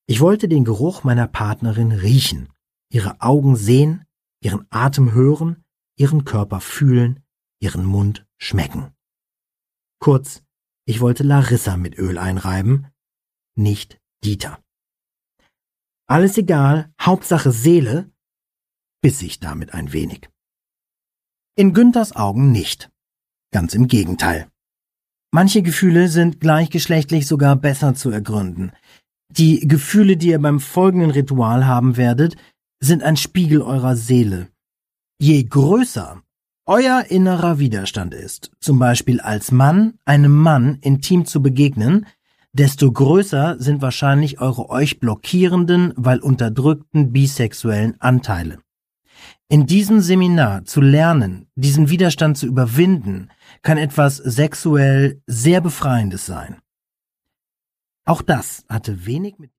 Ich wollte den Geruch meiner Partnerin riechen, ihre Augen sehen, ihren Atem hören, ihren Körper fühlen, ihren Mund schmecken. Kurz, ich wollte Larissa mit Öl einreiben, nicht Dieter. Alles egal, Hauptsache Seele, biss ich damit ein wenig. In Günthers Augen nicht. Ganz im Gegenteil. Manche Gefühle sind gleichgeschlechtlich sogar besser zu ergründen. Die Gefühle, die ihr beim folgenden Ritual haben werdet, sind ein Spiegel eurer Seele. Je größer euer innerer Widerstand ist, zum Beispiel als Mann einem Mann intim zu begegnen, desto größer sind wahrscheinlich eure euch blockierenden, weil unterdrückten bisexuellen Anteile. In diesem Seminar zu lernen, diesen Widerstand zu überwinden, kann etwas sexuell sehr Befreiendes sein. Auch das hatte wenig mit